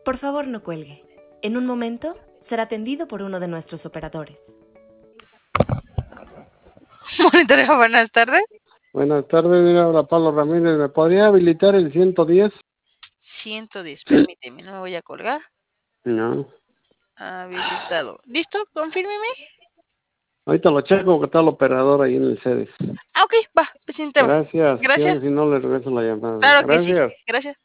Por favor, no cuelgue. En un momento será atendido por uno de nuestros operadores. Monitoreo, buenas tardes. Buenas tardes, mira, habla Pablo Ramírez. ¿Me podría habilitar el 110? 110, permíteme, no me voy a colgar. No. Habilitado. ¿Listo? Confírmeme. Ahorita lo checo que está el operador ahí en el CEDES. Ok, va, pues sin tema. Gracias. Gracias. Si no, le regreso la llamada. Claro que sí. Gracias. Gracias.